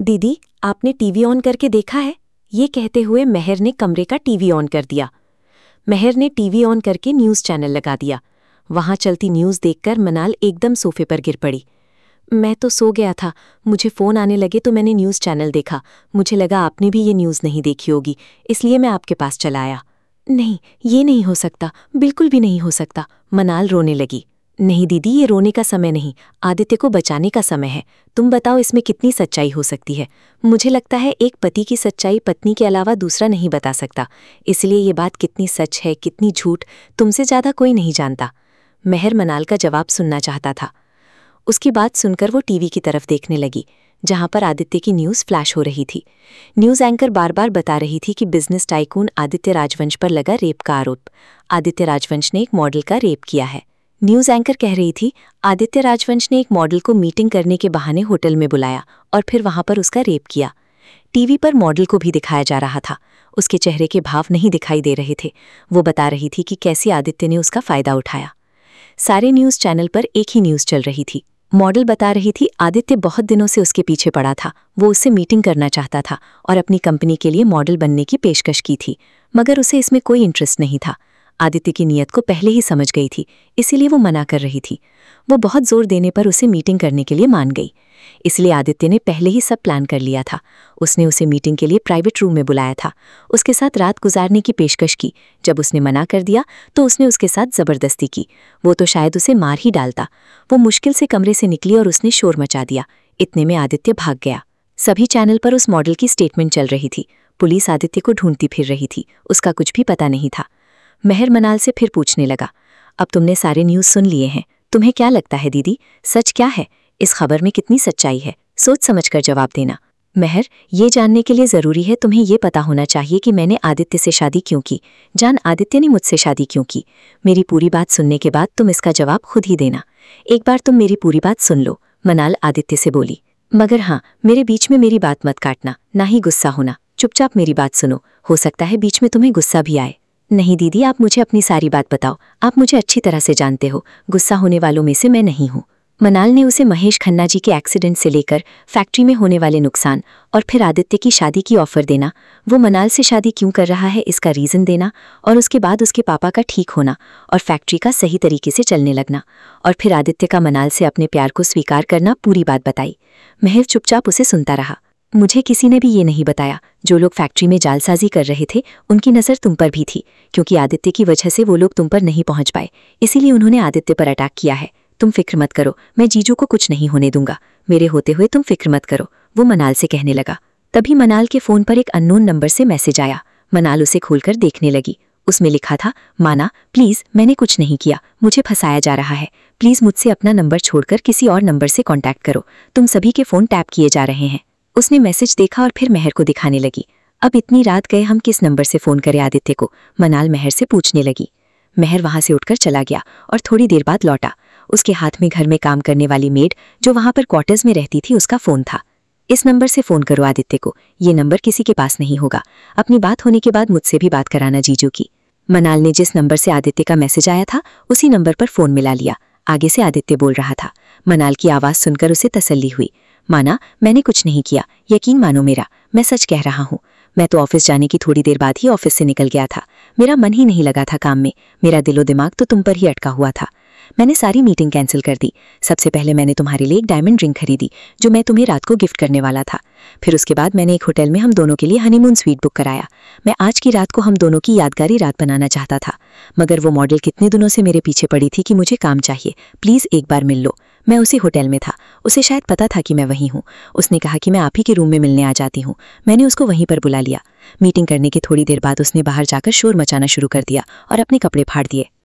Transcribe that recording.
दीदी, आपने TV on करके देखा है? ये कहते हुए मेहर ने कमरे का टीवी ऑन कर दिया। मेहर ने टीवी ऑन करके न्यूज़ चैनल लगा दिया। वहां चलती न्यूज़ देखकर मनाल एकदम सोफे पर गिर पड़ी। मैं तो सो गया था, मुझे फ़ोन आने लगे तो मैंने न्यूज़ चैनल देखा। मुझे लगा आपने भी ये न्यूज़ नहीं देखी होगी, इसलिए मैं आपके पास चला आया। नहीं, ये नहीं हो सकता, बिल्कुल भी नहीं हो सकता। मनाल रोने लगी। नहीं दीदी, ये रोने का समय नहीं, आदित्य को बचाने का समय है। तुम बताओ इसमें कितनी सच्चाई हो सकती है? मुझे लगता है एक पति की सच्चाई पत्नी के अलावा दूसरा नहीं बता सकता, इसलिए ये बात कितनी सच है कितनी झूठ तुमसे ज़्यादा कोई नहीं जानता। मेहर मनाल का जवाब सुनना चाहता था। उसकी बात सुनकर वो टीवी की तरफ देखने लगी, जहां पर आदित्य की न्यूज़ फ्लैश हो रही थी। न्यूज़ एंकर बार बार बता रही थी कि बिजनेस टाइकून आदित्य राजवंश पर लगा रेप का आरोप। आदित्य राजवंश ने एक मॉडल का रेप किया है। न्यूज़ एंकर कह रही थी आदित्य राजवंश ने एक मॉडल को मीटिंग करने के बहाने होटल में बुलाया और फिर वहां पर उसका रेप किया। टीवी पर मॉडल को भी दिखाया जा रहा था। उसके चेहरे के भाव नहीं दिखाई दे रहे थे। वो बता रही थी कि कैसे आदित्य ने उसका फायदा उठाया। सारे न्यूज़ चैनल पर एक ही न्यूज़ चल रही थी। मॉडल बता रही थी आदित्य बहुत दिनों से उसके पीछे पड़ा था। वो उससे मीटिंग करना चाहता था और अपनी कंपनी के लिए मॉडल बनने की पेशकश की थी, मगर उसे इसमें कोई इंटरेस्ट नहीं था। आदित्य की नीयत को पहले ही समझ गई थी, इसीलिए वो मना कर रही थी। वो बहुत जोर देने पर उसे मीटिंग करने के लिए मान गई। इसलिए आदित्य ने पहले ही सब प्लान कर लिया था। उसने उसे मीटिंग के लिए प्राइवेट रूम में बुलाया था, उसके साथ रात गुजारने की पेशकश की। जब उसने मना कर दिया तो उसने उसके साथ जबरदस्ती की। वो तो शायद उसे मार ही डालता। वो मुश्किल से कमरे से निकली और उसने शोर मचा दिया। इतने में आदित्य भाग गया। सभी चैनल पर उस मॉडल की स्टेटमेंट चल रही थी। पुलिस आदित्य को ढूंढती फिर रही थी, उसका कुछ भी पता नहीं था। मेहर मनाल से फिर पूछने लगा, अब तुमने सारे न्यूज़ सुन लिए हैं, तुम्हें क्या लगता है दीदी, सच क्या है? इस खबर में कितनी सच्चाई है? सोच समझकर जवाब देना। मेहर, ये जानने के लिए ज़रूरी है तुम्हें ये पता होना चाहिए कि मैंने आदित्य से शादी क्यों की। जान, आदित्य ने मुझसे शादी क्यों की। मेरी पूरी बात सुनने के बाद तुम इसका जवाब खुद ही देना। एक बार तुम मेरी पूरी बात सुन लो, मनाल आदित्य से बोली। मगर हाँ, मेरे बीच में मेरी बात मत काटना, ना ही गुस्सा होना। चुपचाप मेरी बात सुनो, हो सकता है बीच में तुम्हें गुस्सा भी आए। नहीं दीदी, आप मुझे अपनी सारी बात बताओ, आप मुझे अच्छी तरह से जानते हो, गुस्सा होने वालों में से मैं नहीं हूँ। मनाल ने उसे महेश खन्ना जी के एक्सीडेंट से लेकर फैक्ट्री में होने वाले नुकसान और फिर आदित्य की शादी की ऑफर देना, वो मनाल से शादी क्यों कर रहा है इसका रीज़न देना, और उसके बाद उसके पापा का ठीक होना और फैक्ट्री का सही तरीके से चलने लगना, और फिर आदित्य का मनाल से अपने प्यार को स्वीकार करना, पूरी बात बताई। मेहर चुपचाप उसे सुनता रहा। मुझे किसी ने भी ये नहीं बताया, जो लोग फैक्ट्री में जालसाजी कर रहे थे उनकी नज़र तुम पर भी थी, क्योंकि आदित्य की वजह से वो लोग तुम पर नहीं पहुंच पाए, इसीलिए उन्होंने आदित्य पर अटैक किया है। तुम फिक्र मत करो, मैं जीजू को कुछ नहीं होने दूंगा, मेरे होते हुए तुम फिक्र मत करो, वो मनाल से कहने लगा। तभी मनाल के फ़ोन पर एक अननोन नंबर से मैसेज आया। मनाल उसे खोलकर देखने लगी। उसमें लिखा था, माना प्लीज़, मैंने कुछ नहीं किया, मुझे फंसाया जा रहा है, प्लीज़ मुझसे अपना नंबर छोड़कर किसी और नंबर से कॉन्टैक्ट करो, तुम सभी के फ़ोन टैप किए जा रहे हैं। उसने मैसेज देखा और फिर मेहर को दिखाने लगी। अब इतनी रात गए, हम किस नंबर से फ़ोन करें आदित्य को? मनाल मेहर से पूछने लगी। मेहर वहां से उठकर चला गया और थोड़ी देर बाद लौटा। उसके हाथ में घर में काम करने वाली मेड जो वहां पर क्वार्टर्स में रहती थी, उसका फ़ोन था। इस नंबर से फ़ोन करो आदित्य को, ये नंबर किसी के पास नहीं होगा, अपनी बात होने के बाद मुझसे भी बात कराना जीजू की। मनाल ने जिस नंबर से आदित्य का मैसेज आया था उसी नंबर पर फ़ोन मिला लिया। आगे से आदित्य बोल रहा था। मनाल की आवाज़ सुनकर उसे तसल्ली हुई। माना, मैंने कुछ नहीं किया, यकीन मानो मेरा, मैं सच कह रहा हूँ। मैं तो ऑफिस जाने की थोड़ी देर बाद ही ऑफिस से निकल गया था, मेरा मन ही नहीं लगा था काम में, मेरा दिलो दिमाग तो तुम पर ही अटका हुआ था। मैंने सारी मीटिंग कैंसिल कर दी। सबसे पहले मैंने तुम्हारे लिए एक डायमंड रिंग खरीदी जो मैं तुम्हें रात को गिफ्ट करने वाला था। फिर उसके बाद मैंने एक होटल में हम दोनों के लिए हनीमून स्वीट बुक कराया। मैं आज की रात को हम दोनों की यादगारी रात बनाना चाहता था, मगर वो मॉडल कितने दिनों से मेरे पीछे पड़ी थी कि मुझे काम चाहिए, प्लीज़ एक बार मिल लो। मैं उसी होटल में था, उसे शायद पता था कि मैं वहीं हूँ। उसने कहा कि मैं आप ही के रूम में मिलने आ जाती हूँ। मैंने उसको वहीं पर बुला लिया। मीटिंग करने के थोड़ी देर बाद उसने बाहर जाकर शोर मचाना शुरू कर दिया और अपने कपड़े फाड़ दिए।